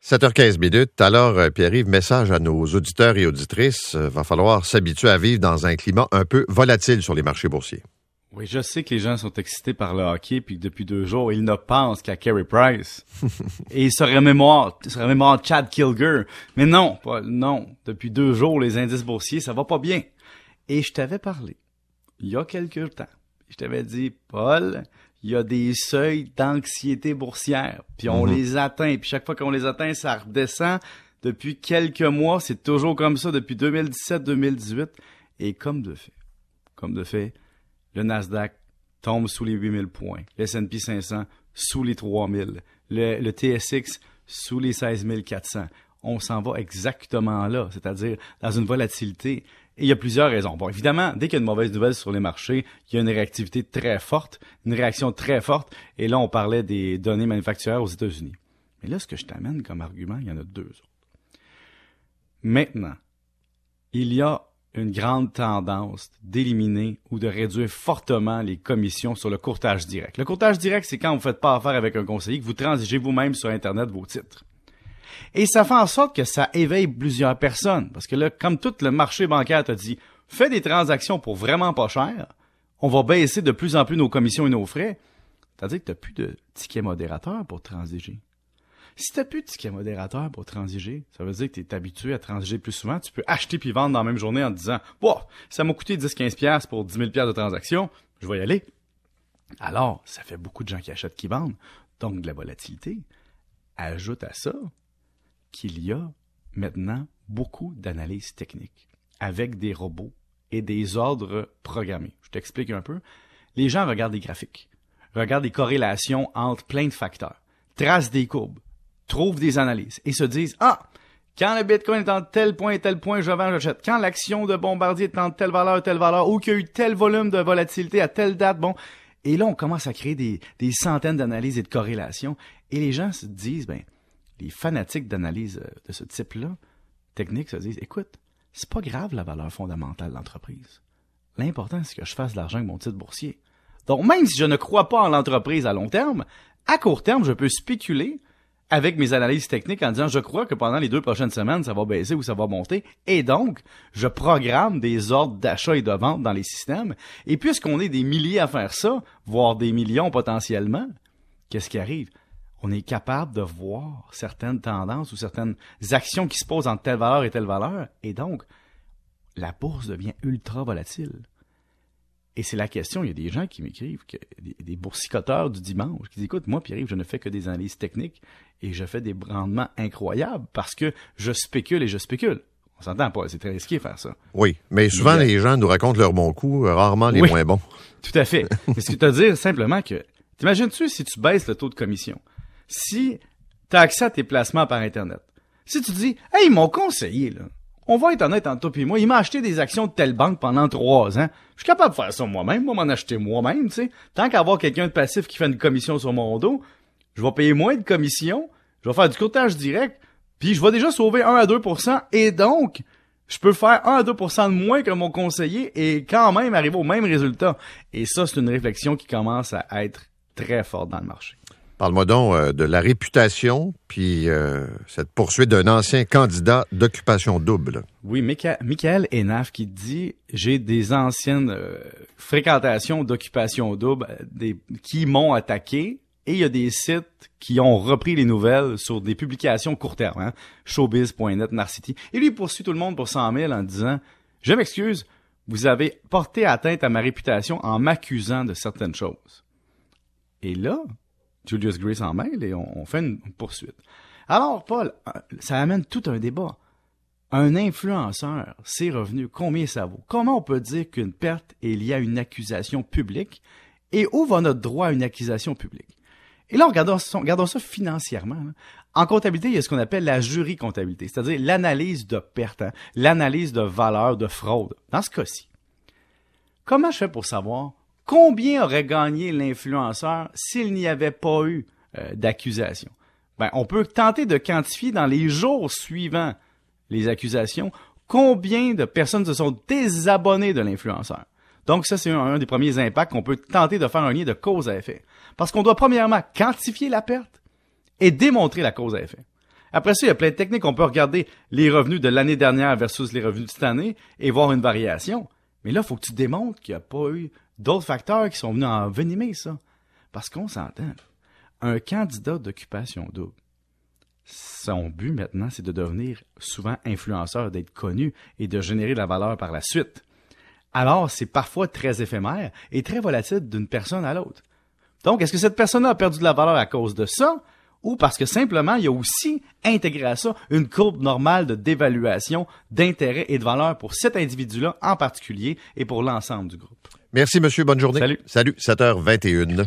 7h15 minutes. Alors, Pierre-Yves, message à nos auditeurs et auditrices. Va falloir s'habituer à vivre dans un climat un peu volatile sur les marchés boursiers. Oui, je sais que les gens sont excités par le hockey, puis que depuis 2 jours, ils ne pensent qu'à Carey Price. Et ils se remémorent Chad Kilger. Mais non, Paul, non. Depuis 2 jours, les indices boursiers, ça va pas bien. Et je t'avais parlé, il y a quelques temps. Je t'avais dit, Paul, il y a des seuils d'anxiété boursière, puis on les atteint, puis chaque fois qu'on les atteint, ça redescend. Depuis quelques mois, c'est toujours comme ça, depuis 2017-2018. Et comme de fait, le Nasdaq tombe sous les 8000 points, le S&P 500 sous les 3000, le TSX sous les 16400. On s'en va exactement là, c'est-à-dire dans une volatilité. Et il y a plusieurs raisons. Bon, évidemment, dès qu'il y a une mauvaise nouvelle sur les marchés, il y a une réactivité très forte, une réaction très forte. Et là, on parlait des données manufacturières aux États-Unis. Mais là, ce que je t'amène comme argument, il y en a 2 autres. Maintenant, il y a une grande tendance d'éliminer ou de réduire fortement les commissions sur le courtage direct. Le courtage direct, c'est quand vous ne faites pas affaire avec un conseiller, que vous transigez vous-même sur Internet vos titres. Et ça fait en sorte que ça éveille plusieurs personnes. Parce que là, comme tout le marché bancaire t'a dit, fais des transactions pour vraiment pas cher, on va baisser de plus en plus nos commissions et nos frais. C'est-à-dire que tu n'as plus de ticket modérateur pour transiger. Si tu n'as plus de ticket modérateur pour transiger, ça veut dire que tu es habitué à transiger plus souvent. Tu peux acheter puis vendre dans la même journée en te disant « Wow, ça m'a coûté 10-15$ pour 10 000$ de transaction, je vais y aller. » Alors, ça fait beaucoup de gens qui achètent, qui vendent. Donc, de la volatilité. Ajoute à ça qu'il y a maintenant beaucoup d'analyses techniques avec des robots et des ordres programmés. Je t'explique un peu. Les gens regardent des graphiques, regardent des corrélations entre plein de facteurs, tracent des courbes, trouvent des analyses et se disent « Ah, quand le Bitcoin est en tel point, je vends, j'achète. Quand l'action de Bombardier est en telle valeur, ou qu'il y a eu tel volume de volatilité à telle date, bon. » Et là, on commence à créer des centaines d'analyses et de corrélations et les gens se disent « Ben, les fanatiques d'analyse de ce type-là, techniques, se disent, écoute, c'est pas grave la valeur fondamentale de l'entreprise. L'important, c'est que je fasse de l'argent avec mon titre boursier. Donc, même si je ne crois pas en l'entreprise à long terme, à court terme, je peux spéculer avec mes analyses techniques en disant, je crois que pendant les 2 prochaines semaines, ça va baisser ou ça va monter. Et donc, je programme des ordres d'achat et de vente dans les systèmes. Et puisqu'on est des milliers à faire ça, voire des millions potentiellement, qu'est-ce qui arrive? On est capable de voir certaines tendances ou certaines actions qui se posent entre telle valeur et telle valeur. Et donc, la bourse devient ultra volatile. Et c'est la question, il y a des gens qui m'écrivent, des boursicoteurs du dimanche, qui disent, écoute, moi, Pierre-Yves, je ne fais que des analyses techniques et je fais des rendements incroyables parce que je spécule et je spécule. On s'entend pas, c'est très risqué de faire ça. Oui, mais souvent, les gens nous racontent leurs bons coups, rarement les moins bons. Tout à fait. Mais ce que tu veux dire simplement que, t'imagines-tu si tu baisses le taux de commission? Si tu as accès à tes placements par Internet, si tu dis « Hey, mon conseiller, là, on va être honnête entre toi et moi, il m'a acheté des actions de telle banque pendant 3 ans. Je suis capable de faire ça moi-même, moi m'en acheter moi-même, tu sais. Tant qu'avoir quelqu'un de passif qui fait une commission sur mon dos, je vais payer moins de commission, je vais faire du courtage direct, puis je vais déjà sauver 1 à 2%, et donc, je peux faire 1 à 2% de moins que mon conseiller et quand même arriver au même résultat. Et ça, c'est une réflexion qui commence à être très forte dans le marché. Parle-moi donc de la réputation, puis cette poursuite d'un ancien candidat d'occupation double. Oui, Michael Enaf qui dit « J'ai des anciennes fréquentations d'occupation double qui m'ont attaqué et il y a des sites qui ont repris les nouvelles sur des publications court terme, hein, showbiz.net, Narcity. Et lui, il poursuit tout le monde pour 100 000 en disant « Je m'excuse, vous avez porté atteinte à ma réputation en m'accusant de certaines choses. » Et là, Julius Gray s'en mêle et on fait une poursuite. Alors, Paul, ça amène tout un débat. Un influenceur, ses revenus, combien ça vaut? Comment on peut dire qu'une perte est liée à une accusation publique? Et où va notre droit à une accusation publique? Et là, regardons ça financièrement. Hein. En comptabilité, il y a ce qu'on appelle la jury-comptabilité, c'est-à-dire l'analyse de perte, hein, l'analyse de valeur de fraude. Dans ce cas-ci, comment je fais pour savoir combien aurait gagné l'influenceur s'il n'y avait pas eu d'accusation? Ben, on peut tenter de quantifier dans les jours suivants les accusations combien de personnes se sont désabonnées de l'influenceur. Donc ça, c'est un des premiers impacts qu'on peut tenter de faire un lien de cause à effet. Parce qu'on doit premièrement quantifier la perte et démontrer la cause à effet. Après ça, il y a plein de techniques. On peut regarder les revenus de l'année dernière versus les revenus de cette année et voir une variation. Mais là, il faut que tu démontres qu'il n'y a pas eu d'autres facteurs qui sont venus envenimer ça. Parce qu'on s'entend. Un candidat d'occupation double, son but maintenant, c'est de devenir souvent influenceur, d'être connu et de générer de la valeur par la suite. Alors, c'est parfois très éphémère et très volatile d'une personne à l'autre. Donc, est-ce que cette personne a perdu de la valeur à cause de ça? Ou parce que simplement, il y a aussi intégré à ça une courbe normale d'évaluation, d'intérêt et de valeur pour cet individu-là en particulier et pour l'ensemble du groupe. Merci, monsieur. Bonne journée. Salut. Salut, 7h21.